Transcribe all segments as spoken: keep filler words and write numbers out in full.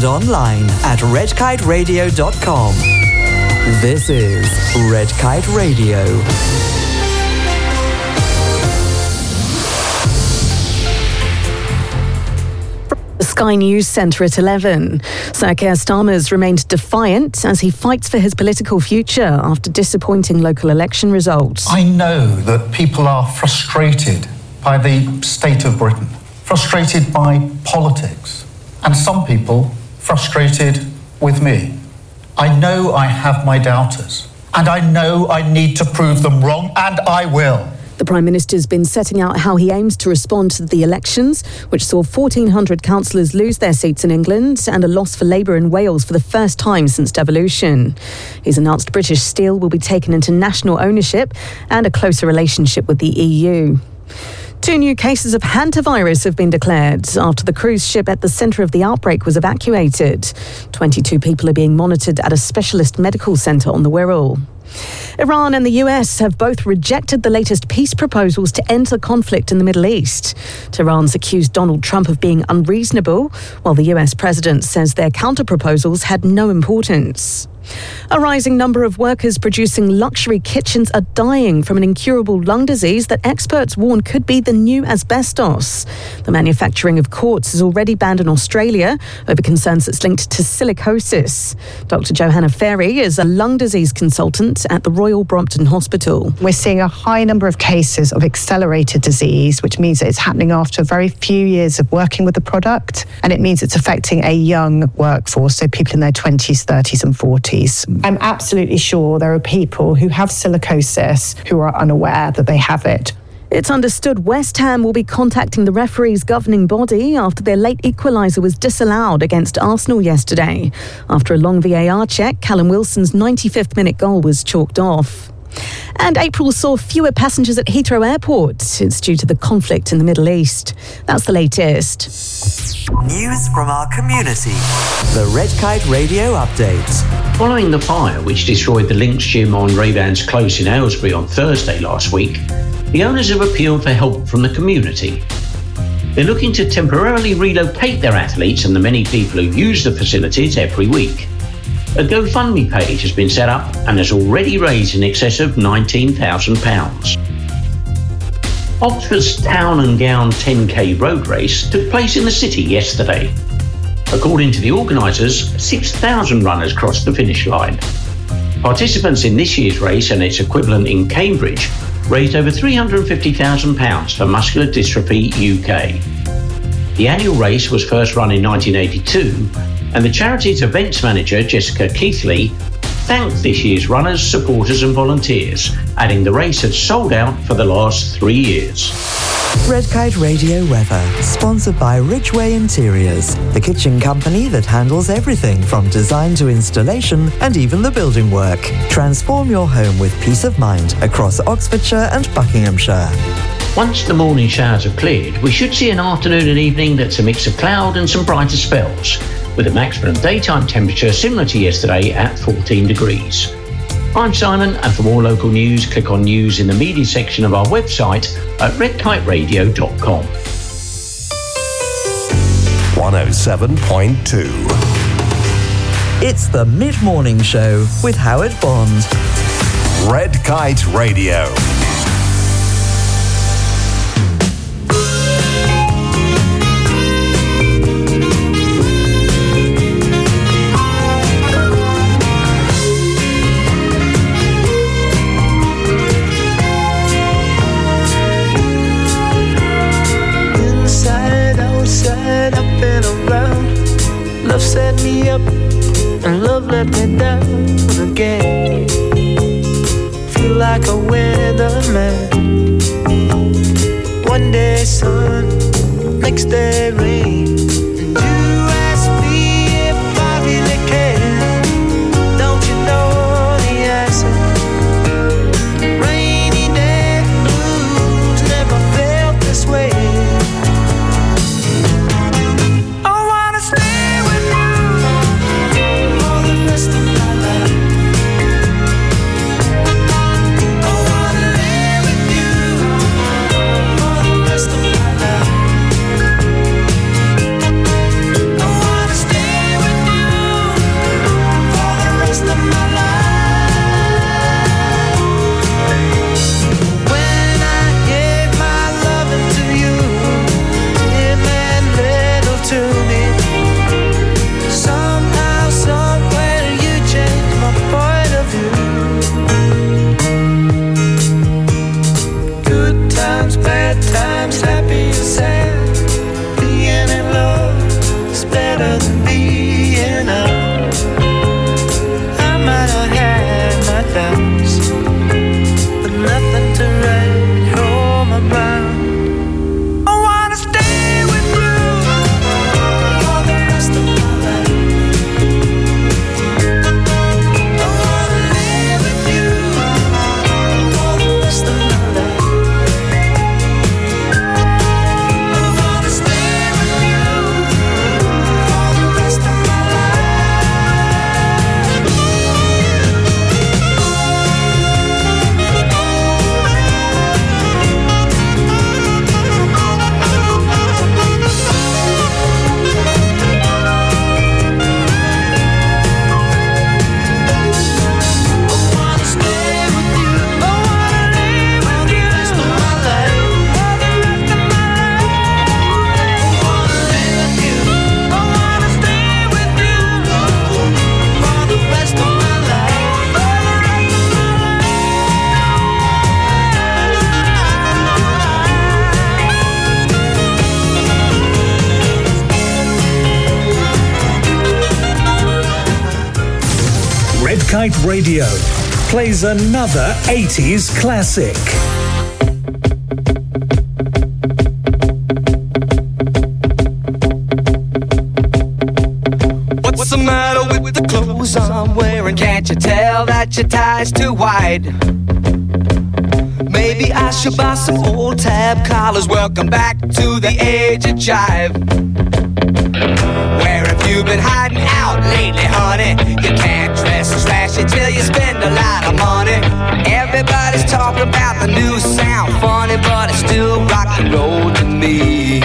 and online at red kite radio dot com. This is Red Kite Radio. Sky News Centre at eleven. Sir Keir Starmer's remained defiant as he fights for his political future after disappointing local election results. I know that people are frustrated by the state of Britain, frustrated by politics, and some people frustrated with me. I know I have my doubters, and I know I need to prove them wrong, and I will. The Prime Minister's been setting out how he aims to respond to the elections, which saw fourteen hundred councillors lose their seats in England and a loss for Labour in Wales for the first time since devolution. He's announced British Steel will be taken into national ownership and a closer relationship with the E U. Two new cases of hantavirus have been declared after the cruise ship at the centre of the outbreak was evacuated. twenty-two people are being monitored at a specialist medical centre on the Wirral. Iran and the U S have both rejected the latest peace proposals to end the conflict in the Middle East. Tehran's accused Donald Trump of being unreasonable, while the U S president says their counter-proposals had no importance. A rising number of workers producing luxury kitchens are dying from an incurable lung disease that experts warn could be the new asbestos. The manufacturing of quartz is already banned in Australia over concerns it's linked to silicosis. Doctor Johanna Ferry is a lung disease consultant at the Royal Brompton Hospital. We're seeing a high number of cases of accelerated disease, which means that it's happening after a very few years of working with the product, and it means it's affecting a young workforce, so people in their twenties, thirties and forties. I'm absolutely sure there are people who have silicosis who are unaware that they have it. It's understood West Ham will be contacting the referee's governing body after their late equaliser was disallowed against Arsenal yesterday. After a long V A R check, Callum Wilson's ninety-fifth minute goal was chalked off. And April saw fewer passengers at Heathrow Airport. It's due to the conflict in the Middle East. That's the latest. News from our community. The Red Kite Radio Update. Following the fire which destroyed the Links Gym on Raybands Close in Aylesbury on Thursday last week, the owners have appealed for help from the community. They're looking to temporarily relocate their athletes and the many people who use the facilities every week. A GoFundMe page has been set up and has already raised in excess of nineteen thousand pounds. Oxford's Town and Gown ten K road race took place in the city yesterday. According to the organisers, six thousand runners crossed the finish line. Participants in this year's race and its equivalent in Cambridge raised over three hundred fifty thousand pounds for Muscular Dystrophy U K. The annual race was first run in nineteen eighty-two, and the charity's events manager, Jessica Keithley, thanked this year's runners, supporters and volunteers, adding the race had sold out for the last three years. Red Kite Radio weather, sponsored by Ridgeway Interiors, the kitchen company that handles everything from design to installation and even the building work. Transform your home with peace of mind across Oxfordshire and Buckinghamshire. Once the morning showers have cleared, we should see an afternoon and evening that's a mix of cloud and some brighter spells, with a maximum daytime temperature similar to yesterday at fourteen degrees. I'm Simon, and for more local news, click on News in the Media section of our website at red kite radio dot com. one oh seven point two. It's the Mid-Morning Show with Howard Bond. Red Kite Radio. Love set me up and love let me down again. Feel like a weatherman. One day sun, next day rain. And you ask me if I really care. Don't you know the answer? Rainy day blues never felt this way. Kite Radio plays another eighties classic. What's the matter with the clothes I'm wearing? Can't you tell that your tie's too wide? Maybe I should buy some old tab collars. Welcome back to the age of jive. Where have you been hiding out lately, honey? You can't dress and slash it till you spend a lot of money. Everybody's talking about the new sound, funny, but it's still rock and roll to me.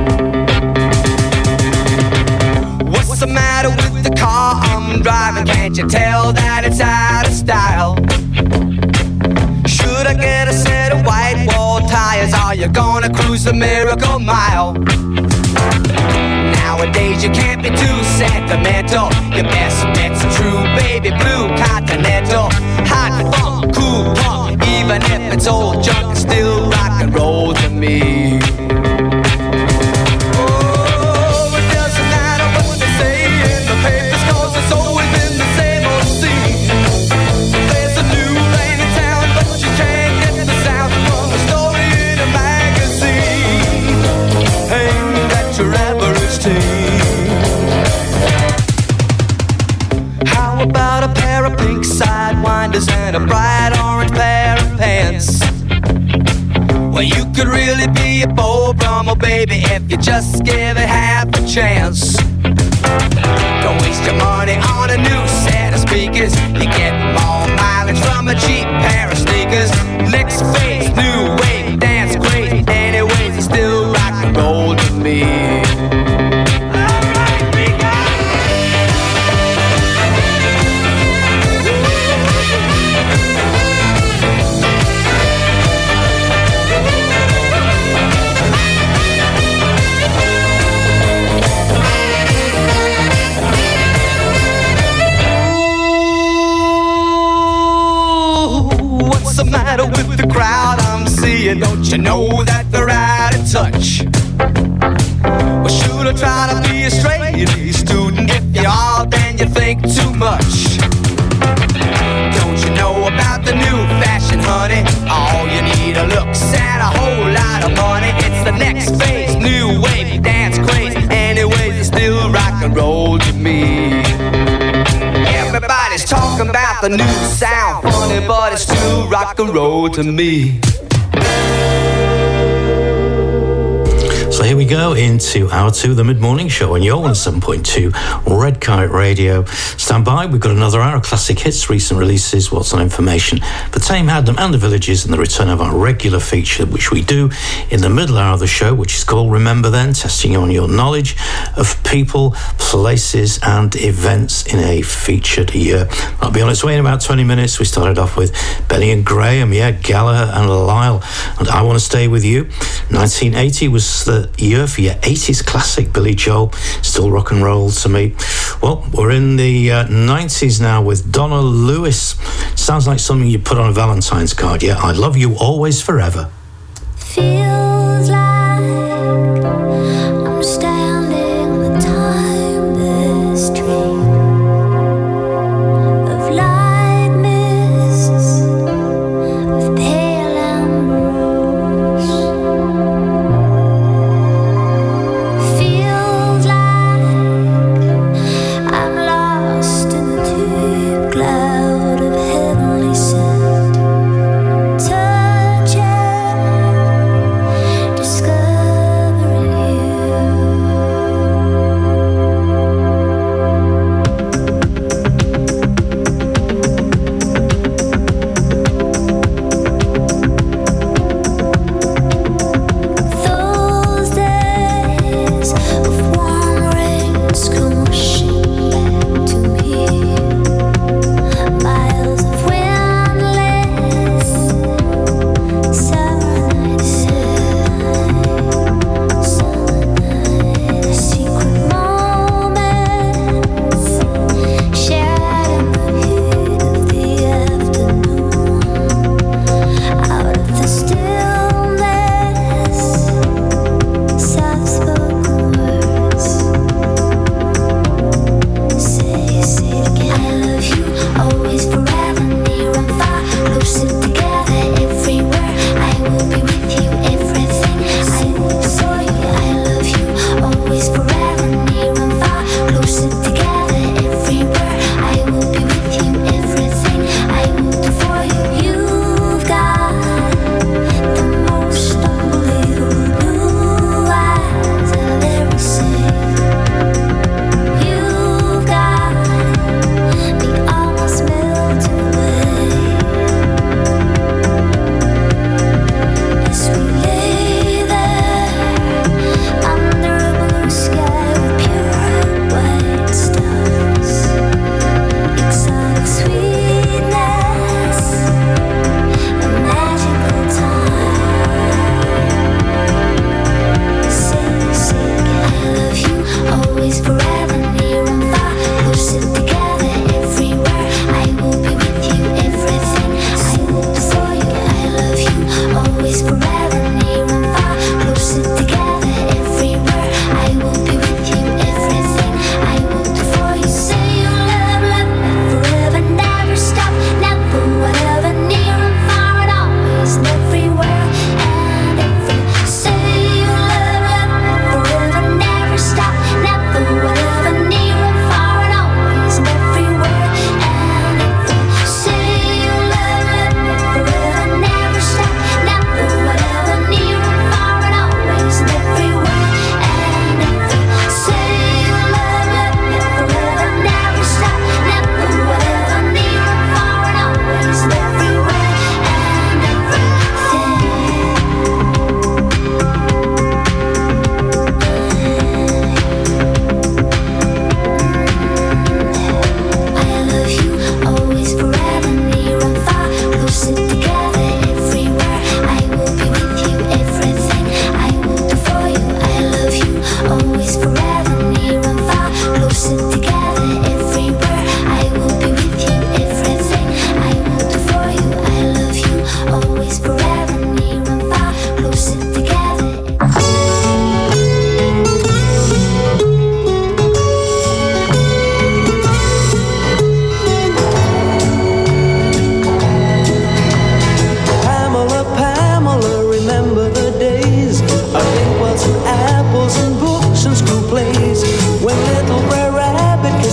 What's the matter with the car I'm driving? Can't you tell that it's out of style? Should I get a set of white wall tires? Are you gonna cruise the Miracle Mile? Nowadays you can't be too sentimental. Your best bet's a true baby blue Continental. Hot funk, cool punk, even if it's old junk, it's still rock and roll to me. Oh, it doesn't matter what they say in the papers, 'cause it's always been the same old scene. There's a new thing in town, but you can't get the sound from a story in a magazine. Aimed at your average teen. How about a pair of pink sidewinders and a bright orange pair of pants? Well, you could really be a Beau Brummel, baby, if you just give it half a chance. Don't waste your money on a new set of speakers. You get more mileage from a cheap pair of sneakers. Next phase, new wave, dance great. Anyways, it's still rock and roll to me. What's the matter with the crowd I'm seeing? Don't you know that they're out of touch? Well, should I try to be a straight A student? If you are, then you think too much. Don't you know about the new fashion, honey? All you need are looks and a whole lot of money. It's the next phase, new wave, dance craze. Anyways, it's still rock and roll to me. Everybody's talking about the new sound, funny, but it's still rock and roll to me. So here we go into hour two, the mid-morning show on your one oh seven point two Red Kite Radio. Stand by, we've got another hour of classic hits, recent releases, what's on information for Tame Hadnam and the Villages, and the return of our regular feature, which we do in the middle hour of the show, which is called Remember Then, testing you on your knowledge of people, places and events in a featured year. I'll be on its way in about twenty minutes. We started off with Benny and Graham, yeah, Gallagher and Lyle, and I Want to Stay With You. nineteen eighty was the year for your eighties classic Billy Joel, still rock and roll to me. Well, we're in the uh, nineties now with Donna Lewis. Sounds like something you put on a Valentine's card. Yeah, I love you always forever. Feels like I'm standing on the timeless street of light mists with pale ambrose. Feels like I'm lost in the deep cloud of heavenly scent. Touching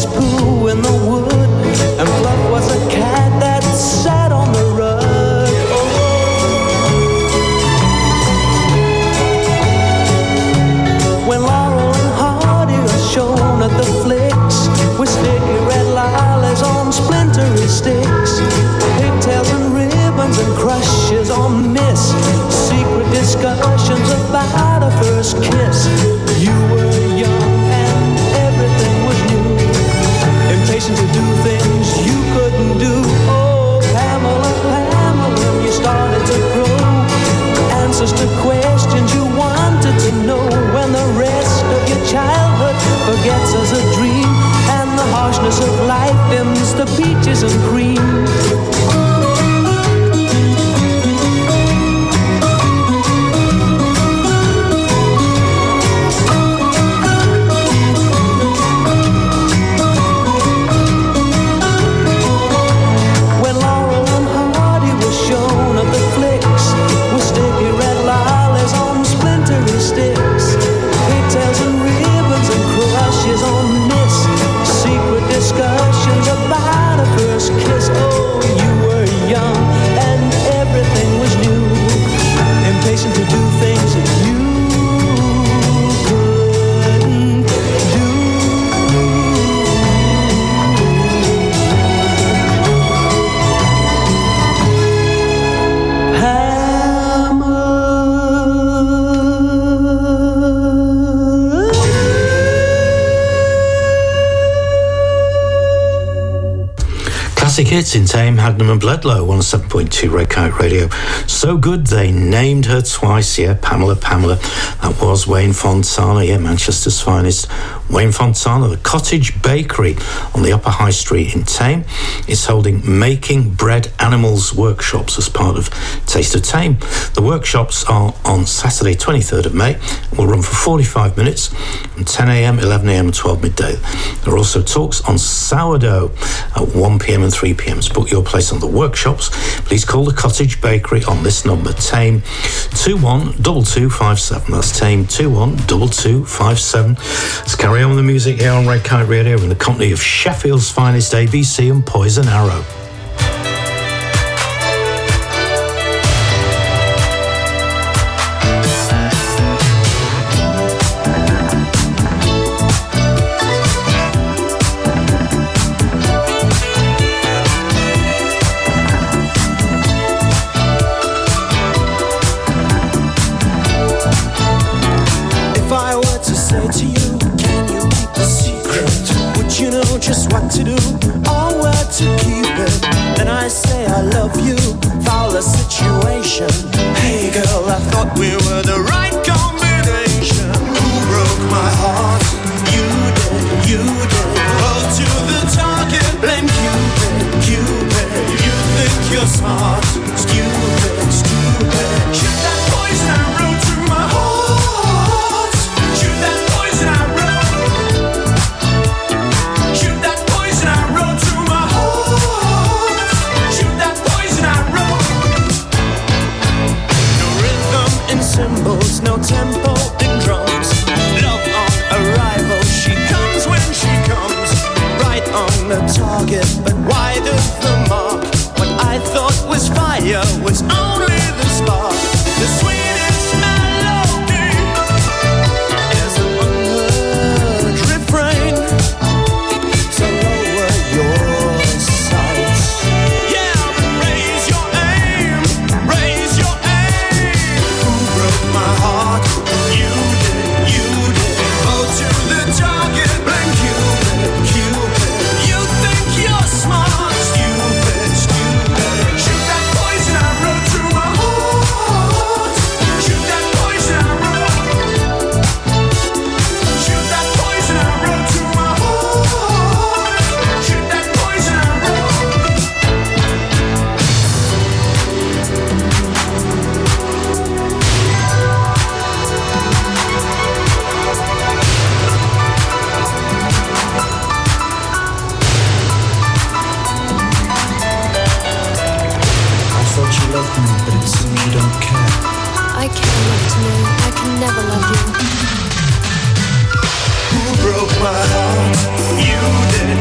his poo in the wood, and Fluff was a cat that sat on the rug. Oh. When Laurel and Hardy are shown at the flicks, with sticky red lilacs on splintery sticks, pigtails and ribbons and crushes on miss, secret discussions about a first kiss. You were young and everything was new, impatient to do things you couldn't do. Oh, Pamela, Pamela, you started to grow answers to questions you wanted to know. When the rest of your childhood forgets as a dream, and the harshness of life dims the peaches and cream. Discussions about a first kiss. Oh, you were young and everything was new, impatient to do things that you couldn't do. Classic hits in Tame, Hagnam and Bledlow, one oh seven point two Red Kite Radio. So good they named her twice, yeah, Pamela, Pamela. That was Wayne Fontana, yeah, Manchester's finest. Wayne Fontana, the Cottage Bakery on the Upper High Street in Tame, is holding Making Bread Animals workshops as part of Taste of Tame. The workshops are on Saturday, twenty-third of May, and will run for forty-five minutes from ten a.m, eleven a.m and twelve midday. There are also talks on sourdough at one p.m and three p.m. To book your place on the workshops, please call the Cottage Bakery on this number, Tame two one two two five seven. That's Tame two one two two five seven. Let's carry on with the music here on Red Kite Radio in the company of Sheffield's finest, A B C and Poison Arrow. Just what to do or where to keep it. Then I say I love you, foul a situation. Hey girl, I thought we were the right combination. Who broke my heart? You did, you did. Roll to the target, blame Cupid, Cupid. You think you're smart, stupid, stupid. Shoot that poison arrow to my heart. Shoot that poison arrow. Symbols, no tempo in drums. Love on arrival, she comes when she comes. Right on the target, but wide of the mark. What I thought was fire was only the spark. The sweetest melody is an unheard refrain. So lower your sights. Yeah, raise your aim, raise your aim. Who broke my heart? You did, you did. Go to the target, blame Cupid, Cupid. You think you're smart, stupid, stupid. Shoot that poison arrow to my heart. Shoot that poison arrow. Shoot that poison arrow to my heart. Shoot that poison arrow. I thought you loved me, but it seems you don't care. I care enough to know I can never love you. Who broke my heart? You did,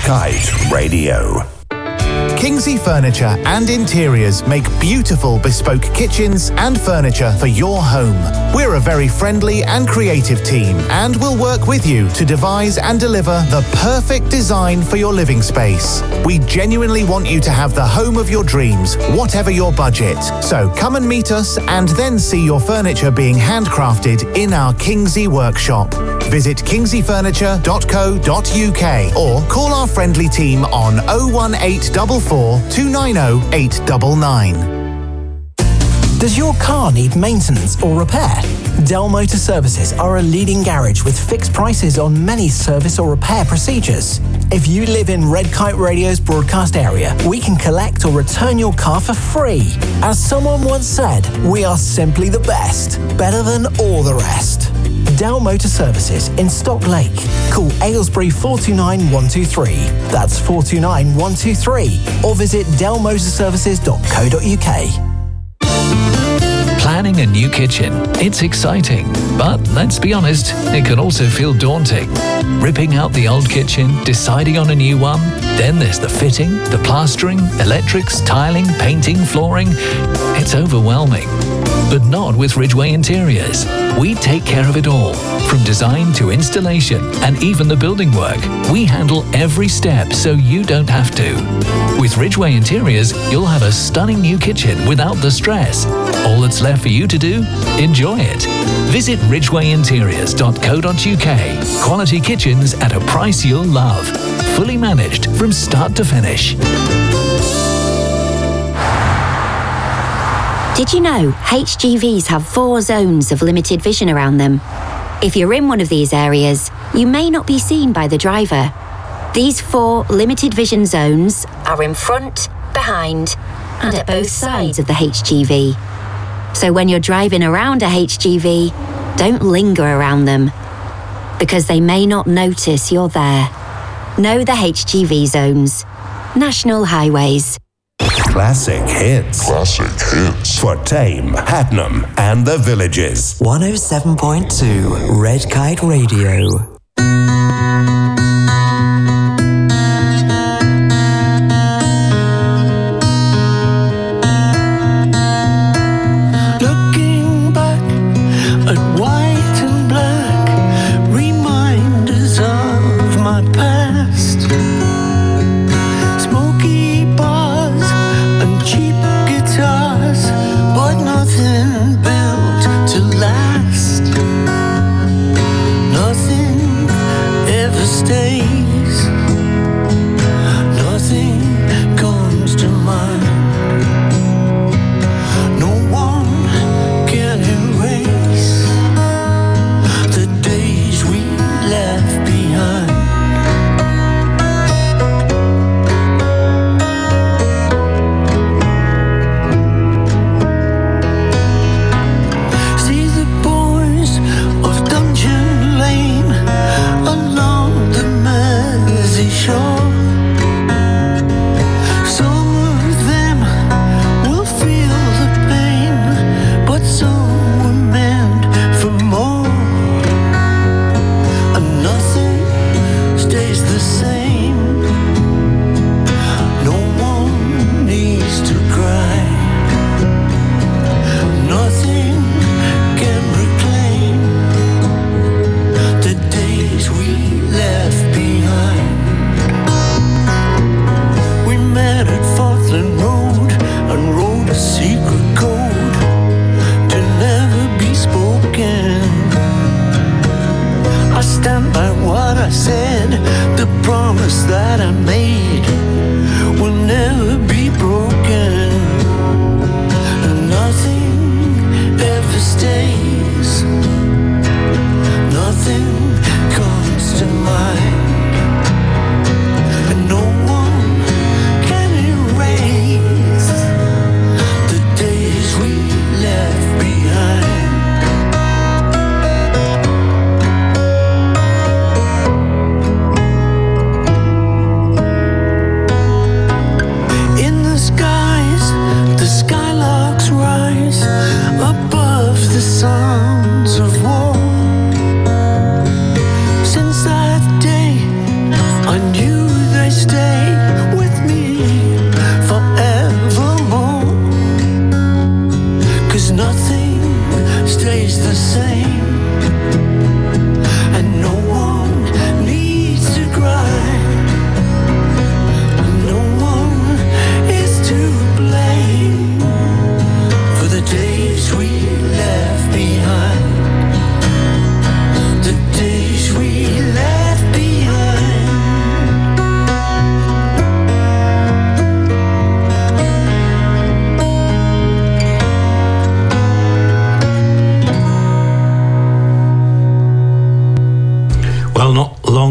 Kite Radio. Kingsley Furniture and Interiors make beautiful bespoke kitchens and furniture for your home. We're a very friendly and creative team and will work with you to devise and deliver the perfect design for your living space. We genuinely want you to have the home of your dreams, whatever your budget. So come and meet us and then see your furniture being handcrafted in our Kingsley workshop. Visit kingsley furniture dot co dot uk or call our friendly team on oh one eight four four, two nine oh, eight nine nine. Does your car need maintenance or repair? Dell Motor Services are a leading garage with fixed prices on many service or repair procedures. If you live in Red Kite Radio's broadcast area, we can collect or return your car for free. As someone once said, we are simply the best, better than all the rest. Dell Motor Services in Stock Lake. Call Aylesbury four two nine, one two three. That's four two nine, one two three. Or visit dell motor services dot co dot uk. Planning a new kitchen. It's exciting, but let's be honest, it can also feel daunting. Ripping out the old kitchen, deciding on a new one, then there's the fitting, the plastering, electrics, tiling, painting, flooring. It's overwhelming. But not with Ridgeway Interiors. We take care of it all, from design to installation and even the building work. We handle every step so you don't have to. With Ridgeway Interiors, you'll have a stunning new kitchen without the stress. All that's left for you to do? Enjoy it. Visit ridgeway interiors dot co dot uk. Quality kitchens at a price you'll love. Fully managed from start to finish. Did you know H G Vs have four zones of limited vision around them? If you're in one of these areas, you may not be seen by the driver. These four limited vision zones are in front, behind, and at both sides of the H G V. So when you're driving around a H G V, don't linger around them, because they may not notice you're there. Know the H G V zones. National Highways. Classic hits. Classic hits. For Tame, Hatnam, and the Villages. one oh seven point two Red Kite Radio. Nothing ever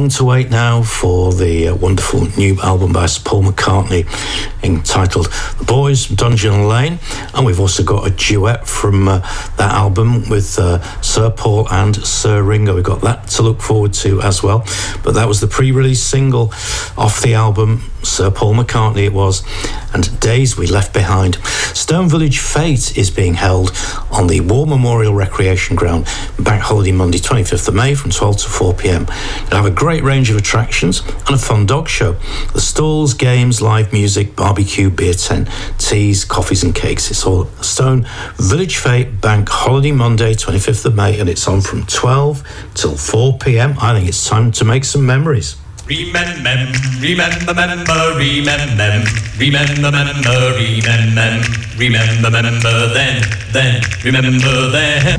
long to wait now for the uh, wonderful new album by Sir Paul McCartney entitled The Boys from Dungeon Lane, and we've also got a duet from uh, that album with uh, Sir Paul and Sir Ringo. We've got that to look forward to as well, but that was the pre-release single off the album, Sir Paul McCartney it was, and Days We Left Behind. Stone Village Fete is being held on the War Memorial Recreation Ground Bank Holiday Monday twenty-fifth of May from twelve to four p.m. They'll have a great range of attractions and a fun dog show. The stalls, games, live music, barbecue, beer tent, teas, coffees and cakes. It's all Stone Village Fete Bank Holiday Monday twenty-fifth of May, and it's on from twelve till four p.m. I think it's time to make some memories. Remember, remember, remember, remember, remember, remember, remember, remember, remember, then, then, remember then.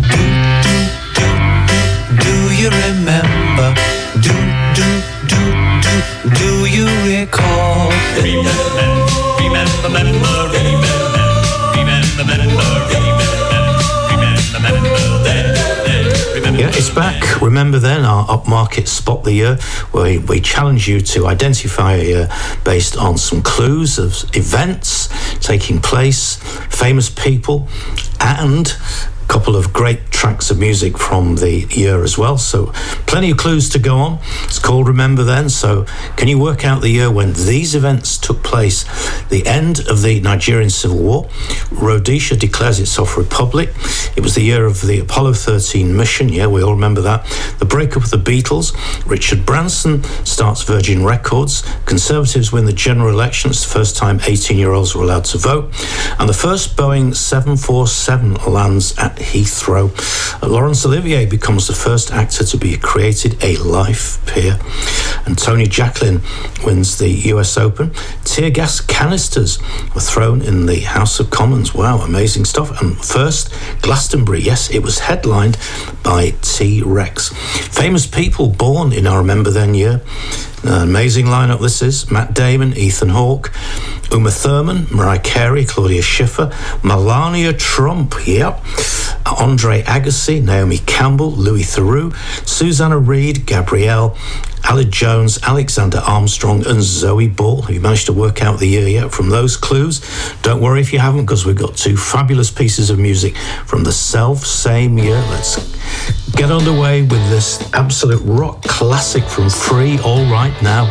Do you remember? Do, do, do, do, do you recall? Remember, remember, remember, remember, remember, remember, remember, remember, then, then, remember. Yeah, it's back. Remember Then, our upmarket Spot the Year, where we, we challenge you to identify a year based on some clues of events taking place, famous people, and a couple of great tracks of music from the year as well. So plenty of clues to go on. It's called Remember Then. So can you work out the year when these events took place? The end of the Nigerian Civil War. Rhodesia declares itself a republic. It was the year of the Apollo thirteen mission. Yeah, we all remember that. The breakup of the Beatles. Richard Branson starts Virgin Records. Conservatives win the general election. It's the first time eighteen-year-olds were allowed to vote. And the first Boeing seven forty-seven lands at Heathrow. Laurence Olivier becomes the first actor to be created a life peer. And Tony Jacklin wins the U S Open. Tear gas canisters were thrown in the House of Commons. Wow, amazing stuff. And first, Glastonbury. Yes, it was headlined by T-Rex. Famous people born in our Remember Then year. An amazing lineup this is. Matt Damon, Ethan Hawke, Uma Thurman, Mariah Carey, Claudia Schiffer, Melania Trump, yep, Andre Agassi, Naomi Campbell, Louis Theroux, Susanna Reid, Gabrielle, Aled Jones, Alexander Armstrong and Zoe Ball. Have you managed to work out the year yet from those clues? Don't worry if you haven't, because we've got two fabulous pieces of music from the self-same year. Let's get underway with this absolute rock classic from Free All Right Now.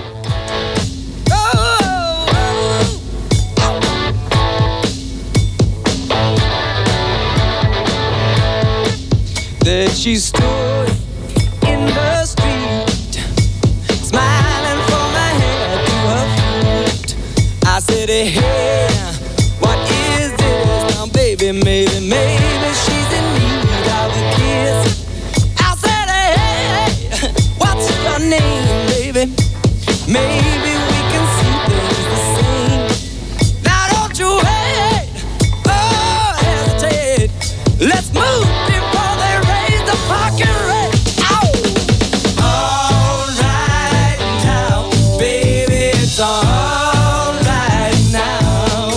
That she stood in the street, smiling from her head to her feet. I said, hey, what is this? Now, baby, maybe, maybe she's in need of a kiss. I said, hey, what's your name, baby? Maybe we can see things the same. Now, don't you wait, oh, hesitate. Let's move before they raise the fucking rate. Ow! All right now, baby, it's all right now.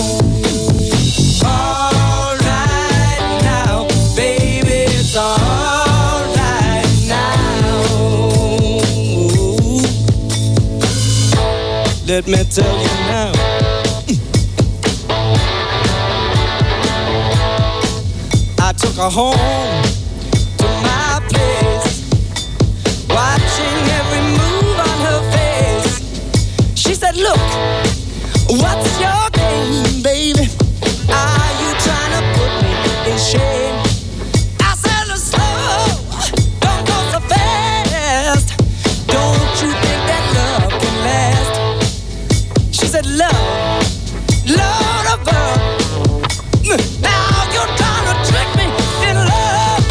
All right now, baby, it's all right now. Let me tell you now. I took her home to my place, watching every move on her face. She said, look, what's your game, baby? Are you trying to put me in shame? I said, look slow, don't go so fast. Don't you think that love can last? She said, love, Lord above. Now you're trying to trick me in love.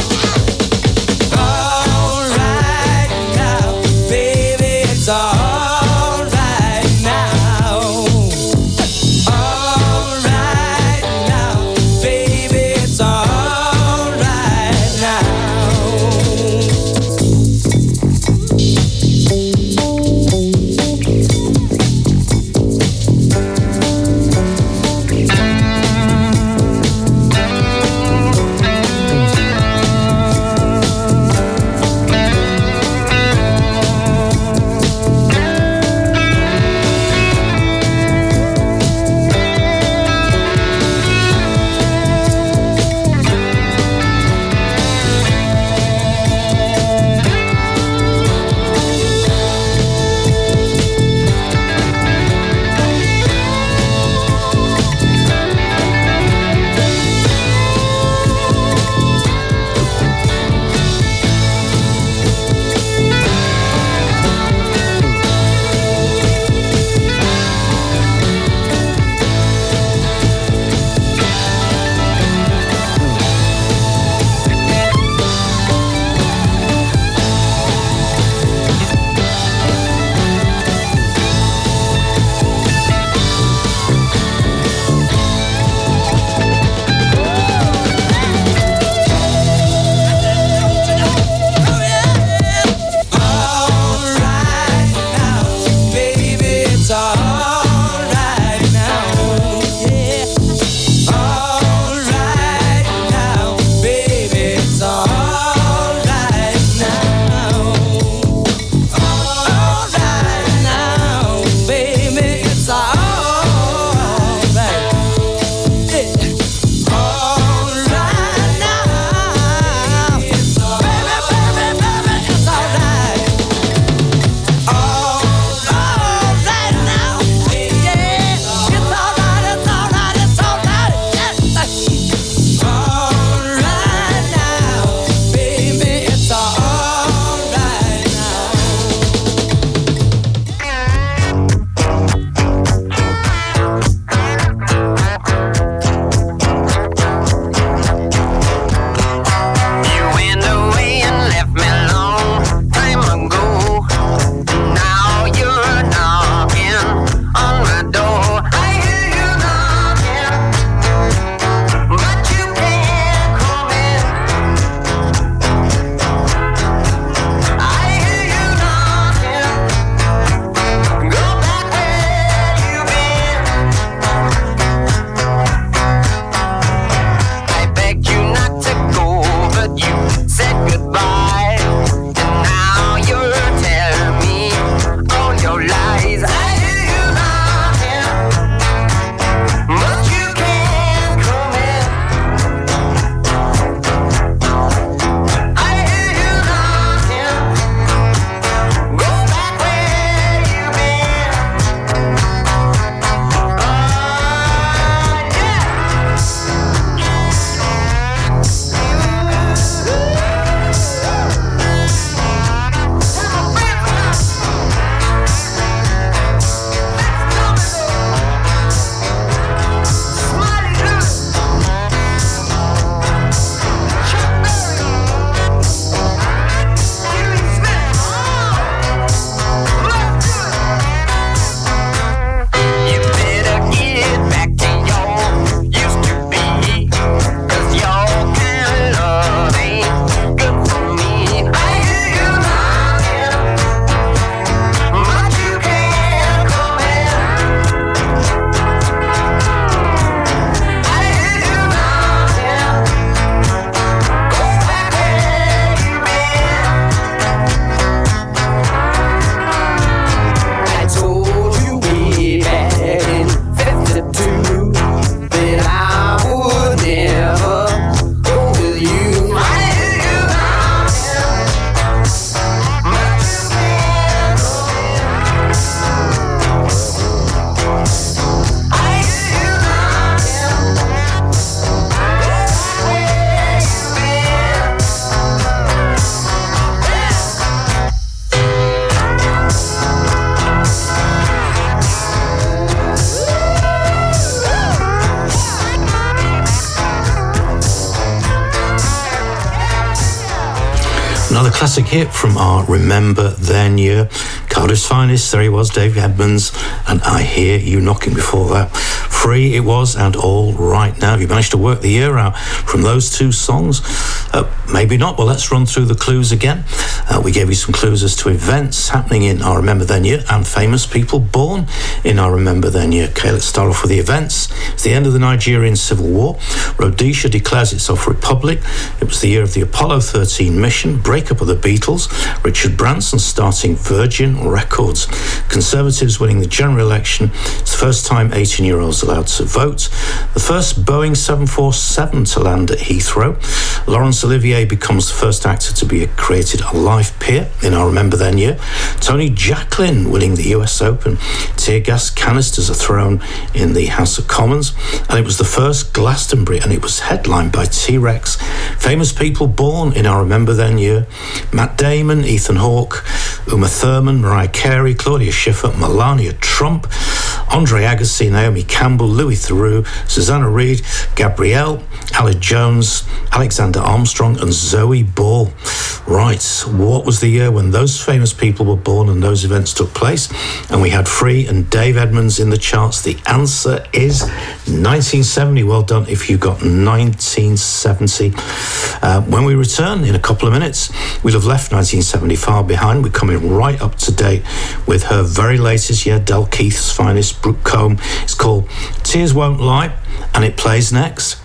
Another classic hit from our Remember Then year. Cardiff's finest, there he was, Dave Edmunds, and I Hear You Knocking before that. Free it was, and All Right Now. You managed to work the year out from those two songs? Uh, maybe not. Well, let's run through the clues again. Uh, we gave you some clues as to events happening in our Remember Then year and famous people born in our Remember Then year. Okay, let's start off with the events. It's the end of the Nigerian Civil War. Rhodesia declares itself a republic. It was the year of the Apollo thirteen mission, breakup of the Beatles, Richard Branson starting Virgin Records, Conservatives winning the general election. It's the first time eighteen-year-olds allowed to vote. The first Boeing seven forty-seven to land at Heathrow. Laurence Olivier becomes the first actor to be created a live peer in our Remember Then year. Tony Jacklin winning the U S Open. Tear gas canisters are thrown in the House of Commons. And it was the first Glastonbury, and it was headlined by T-Rex. Famous people born in our Remember Then year. Matt Damon, Ethan Hawke, Uma Thurman, Mariah Carey, Claudia Schiffer, Melania Trump, Andre Agassi, Naomi Campbell, Louis Theroux, Susanna Reid, Gabrielle, Alec Jones, Alexander Armstrong, and Zoe Ball. Right, what was the year when those famous people were born and those events took place? And we had Free and Dave Edmunds in the charts. The answer is nineteen seventy. Well done if you got nineteen seventy. Uh, when we return in a couple of minutes, we'll have left nineteen seventy far behind. We're coming right up to date with her very latest, yeah, Del Keith's finest, Brooke Combe. It's called Tears Won't Lie, and it plays next.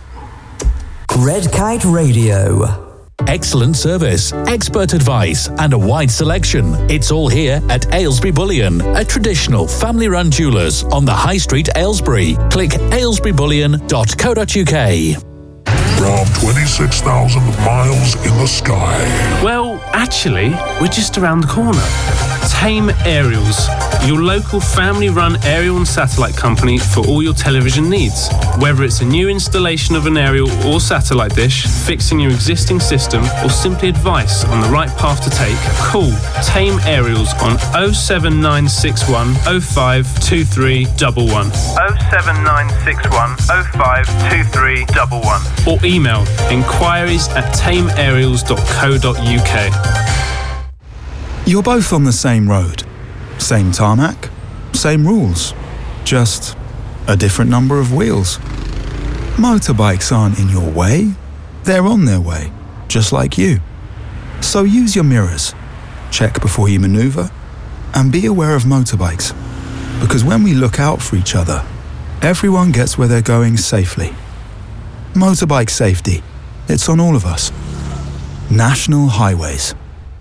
Red Kite Radio. Excellent service, expert advice, and a wide selection. It's all here at Aylesbury Bullion, a traditional family-run jewellers on the High Street, Aylesbury. Click aylesbury bullion dot co dot uk. From twenty-six thousand miles in the sky. Well, actually, we're just around the corner. Tame Aerials, your local family-run aerial and satellite company for all your television needs. Whether it's a new installation of an aerial or satellite dish, fixing your existing system, or simply advice on the right path to take, call Tame Aerials on oh seven nine six one oh five two three one one. oh seven nine six one oh five two three one one. Or email inquiries at tame aerials dot co dot uk. You're both on the same road, same tarmac, same rules, just a different number of wheels. Motorbikes aren't in your way, they're on their way, just like you. So use your mirrors, check before you maneuver, and be aware of motorbikes. Because when we look out for each other, everyone gets where they're going safely. Motorbike safety, it's on all of us. National Highways.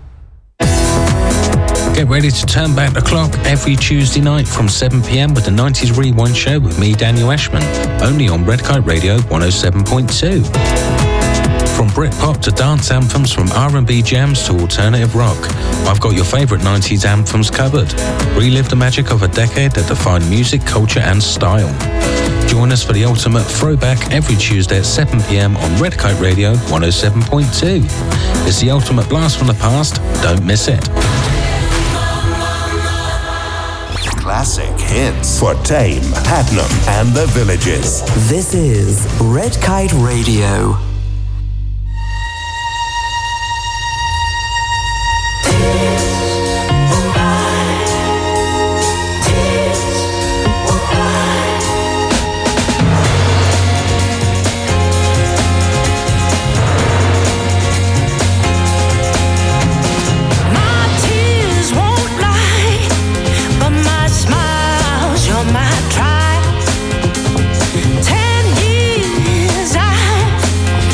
Get ready to turn back the clock every Tuesday night from seven p.m. with the nineties Rewind Show with me, Daniel Ashman, only on Red Kite Radio one oh seven point two. From Britpop to dance anthems, from R and B jams to alternative rock, I've got your favourite nineties anthems covered. Relive the magic of a decade that defined music, culture and style. Join us for the ultimate throwback every Tuesday at seven p.m. on Red Kite Radio one oh seven point two. It's the ultimate blast from the past, don't miss it. Classic hits for Tame, Hadnam and the Villages. This is Red Kite Radio. My tribe. Ten years I've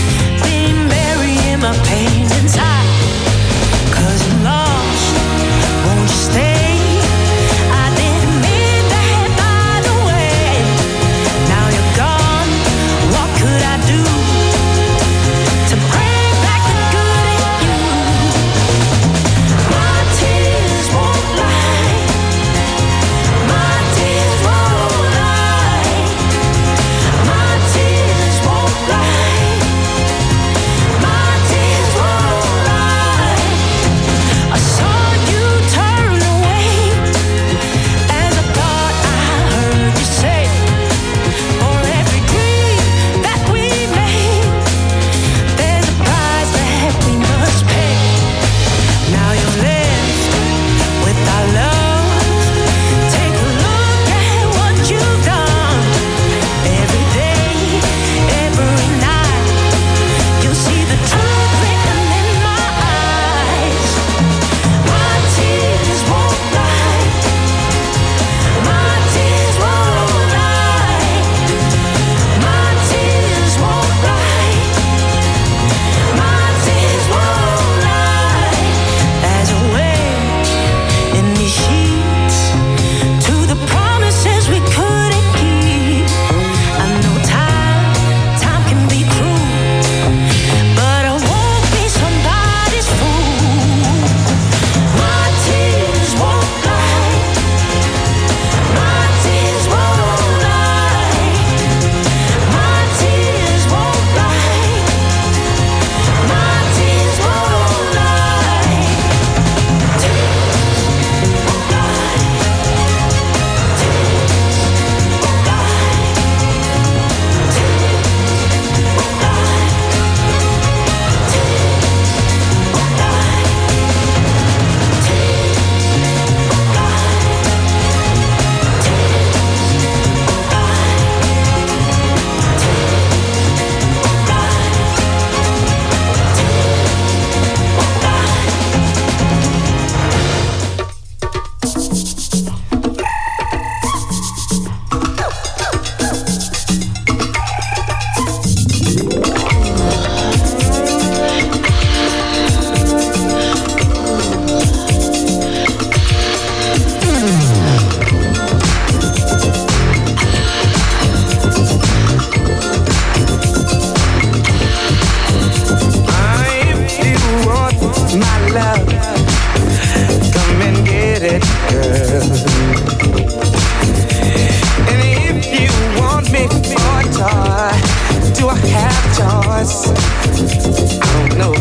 voice. I don't know.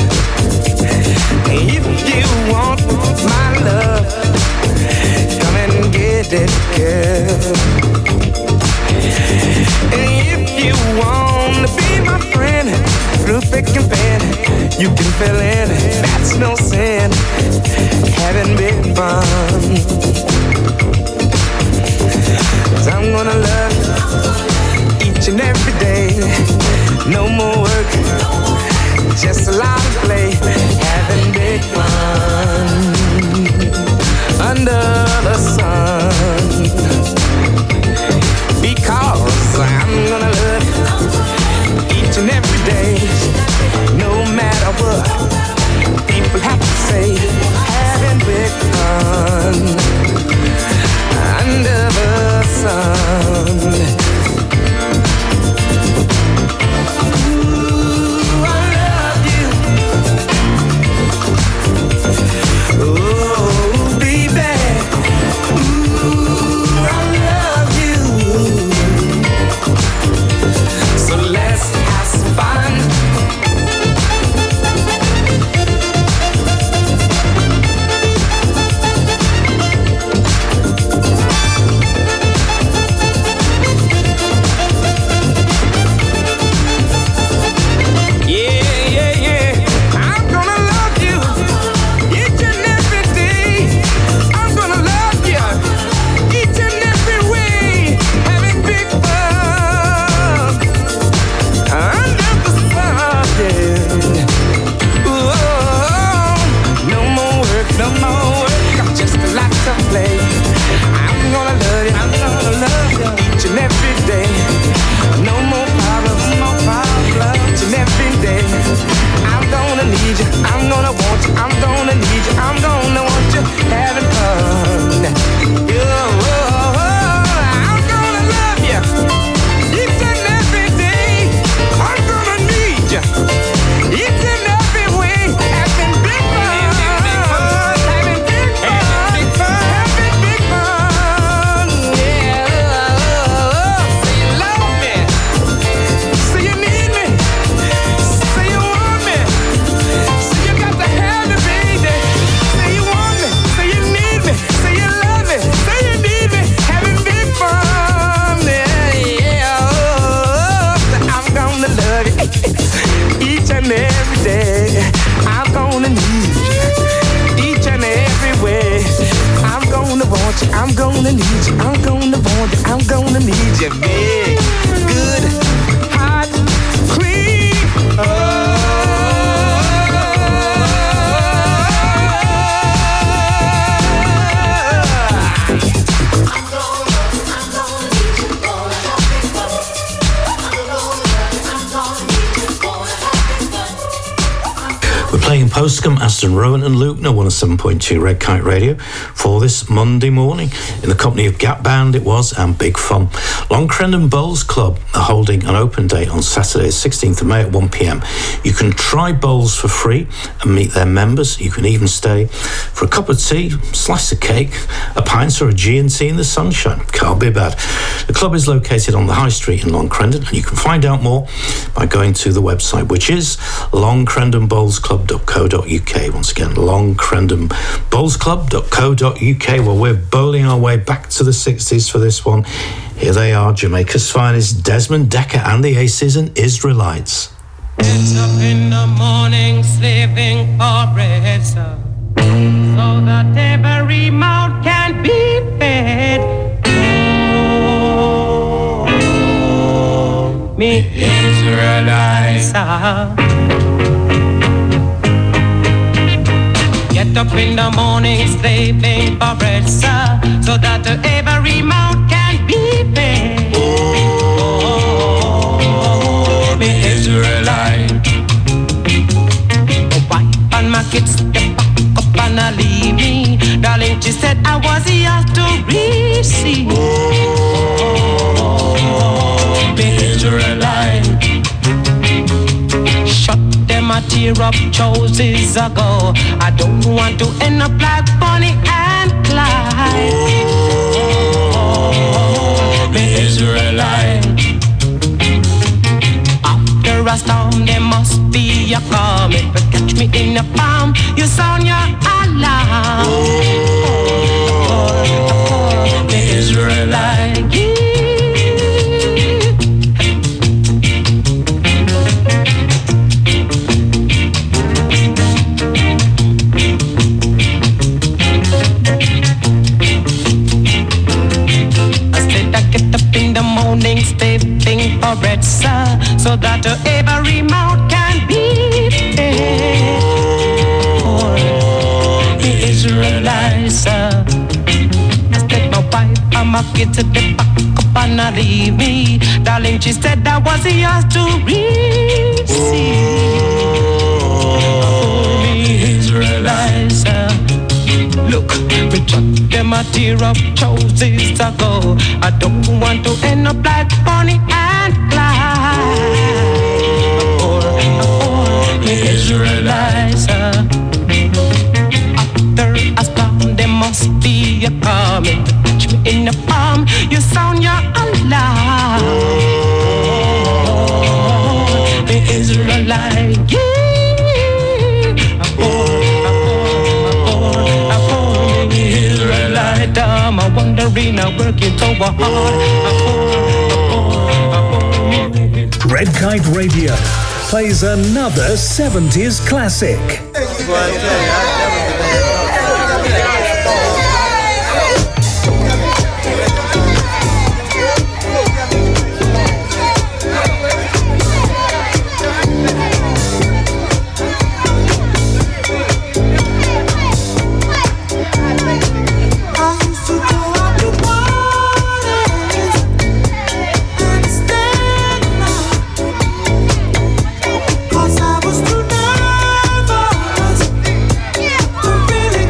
If you want my love, come and get it, girl. And if you want to be my friend, through thick and thin, you can fill in. That's no sin. Having big fun. 'Cause I'm gonna love you each and every day. No more work, just a lot of play. Having big fun under the sun. Because I'm gonna love you each and every day. No matter what people have to say. Having big fun under the sun. I'm gonna need you, I'm gonna want you, I'm gonna need you, big, good, hot, clean, oh. Playing Postcombe, Aston Rowan and Lucknow one oh seven point two Red Kite Radio for this Monday morning. In the company of Gap Band it was, and Big Fun. Long Crendon Bowls Club are holding an open day on Saturday sixteenth of May at one p.m. You can try bowls for free and meet their members. You can even stay for a cup of tea, slice of cake, a pint or a G and T in the sunshine. Can't be bad. The club is located on the High Street in Long Crendon, and you can find out more by going to the website, which is long crendon bowls club dot co dot uk. Once again, long crendon bowls club dot co dot uk. Well, we're bowling our way back to the sixties for this one. Here they are, Jamaica's finest, Desmond Dekker and the Aces and Israelites. Get up in the morning, slaving for bread, sir, so that every mouth can be fed. Oh, me Israelites, sir. Get up in the morning, slaving for bread, sir, so that every mouth can be fed. Oh, me Israelite. Wife and my kids, they pack up and I leave me. Darling, she said I was here to receive. Oh, me Israelite. Shut them a tear up choices ago. I don't want to end up like Bonnie and Clyde. Oh, me Israelite. After a storm, there must be a calm. If you catch me in the palm, you sound your alarm. Oh, oh, the Israelite. Yeah. Stepping for bread, sir, so that every mouth can be fed. Oh, the Israelites, sir. I said my wife, I'ma get to the back up and not leave me. Darling, she said that was yours to receive. Oh, the Israelites, sir. Look, we chuck them a tear up choices ago. I don't want to end up like Bonnie and Clyde. Or, or the Israelites. After a storm, there must be a calm. If you catch me in the palm, you sound your alarm. Oh, the Israelites. Yeah. I'm wondering, I'm working so hard. Red Kite Radio plays another seventies classic. Really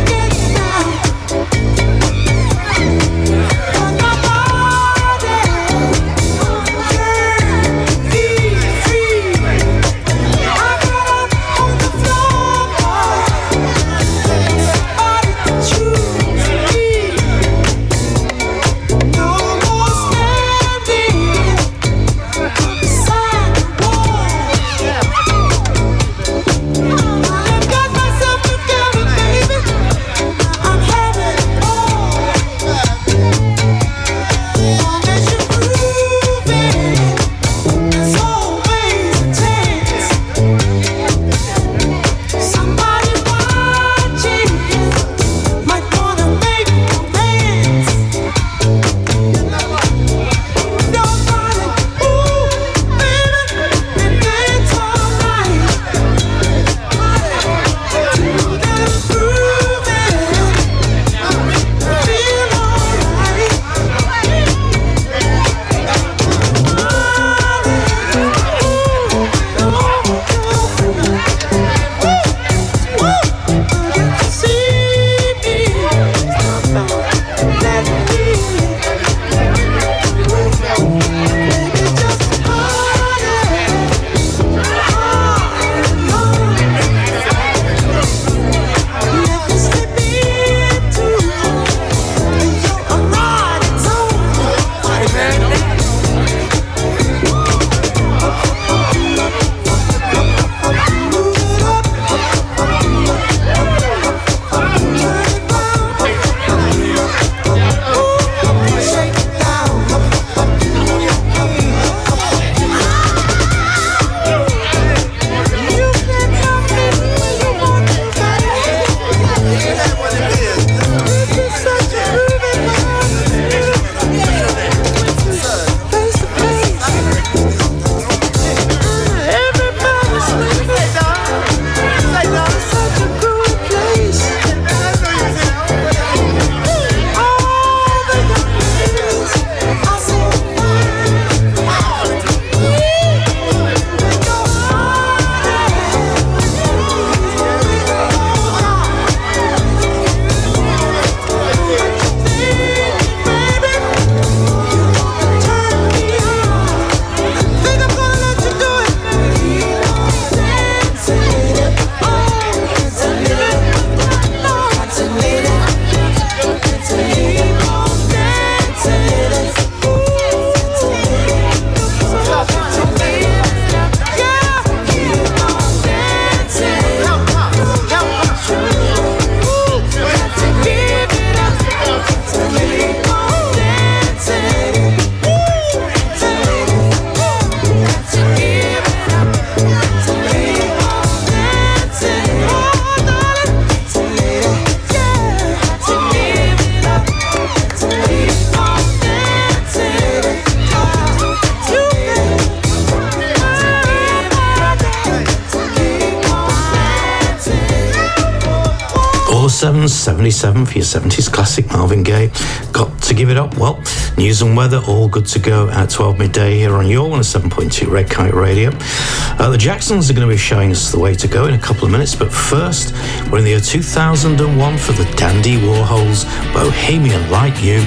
seven seventy-seven for your seventies classic Marvin Gaye. Got to give it up. Well, news and weather all good to go at twelve midday here on your one oh seven point two Red Kite Radio. Uh, the Jacksons are going to be showing us the way to go in a couple of minutes, but first, we're in the year two thousand one for the Dandy Warhols, Bohemian Like You.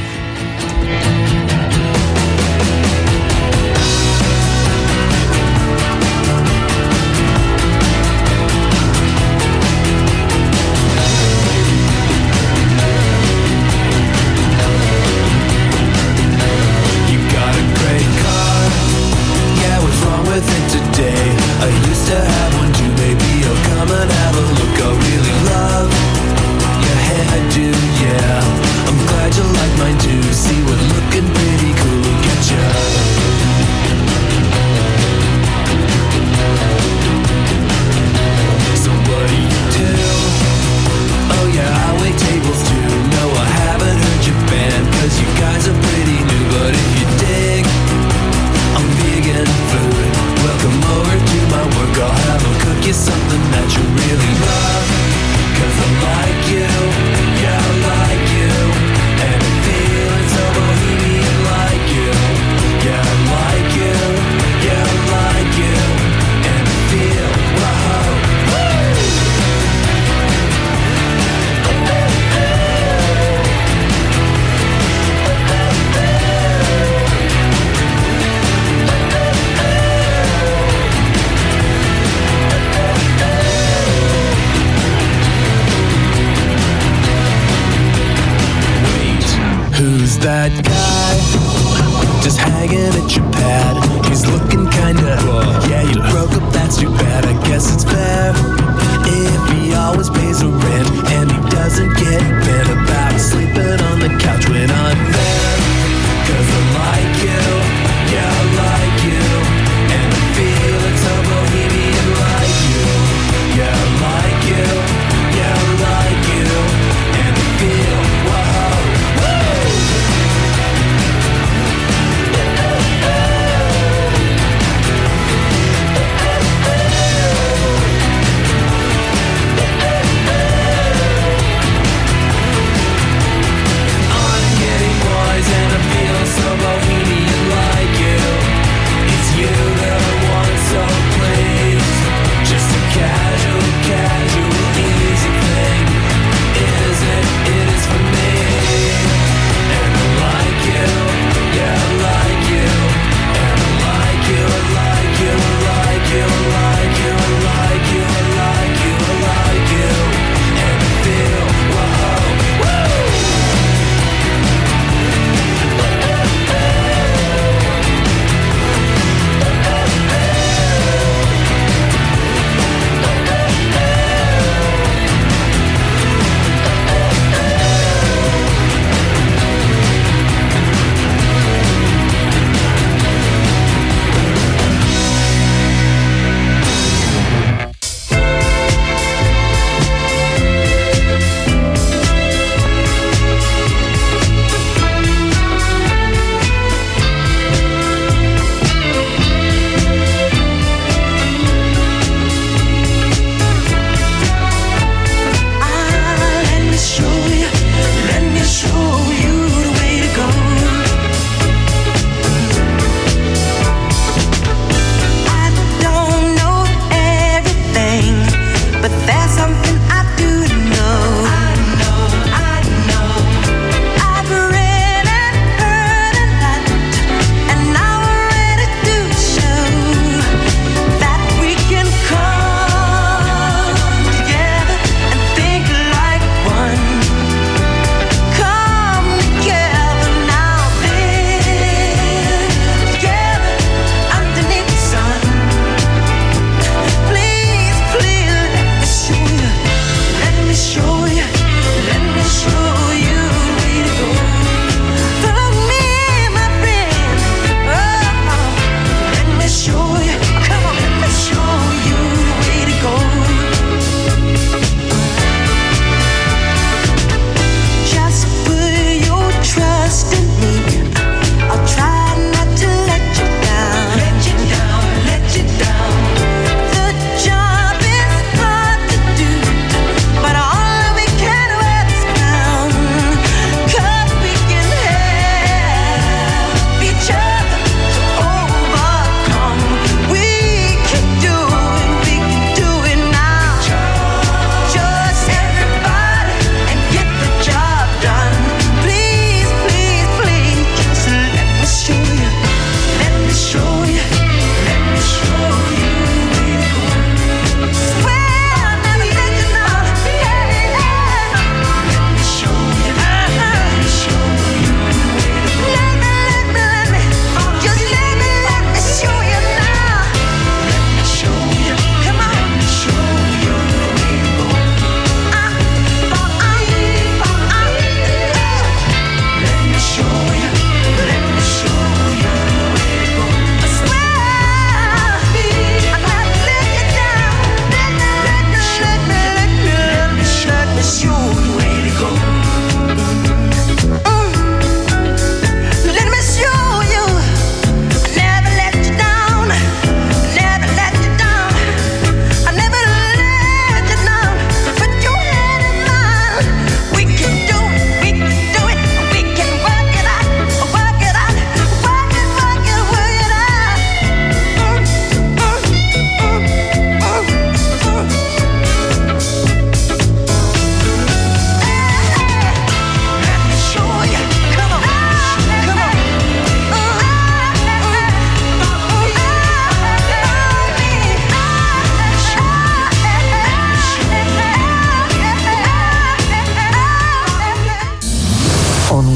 I'll have a good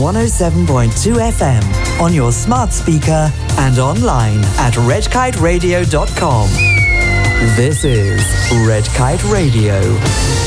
one oh seven point two F M on your smart speaker and online at red kite radio dot com. This is Red Kite Radio.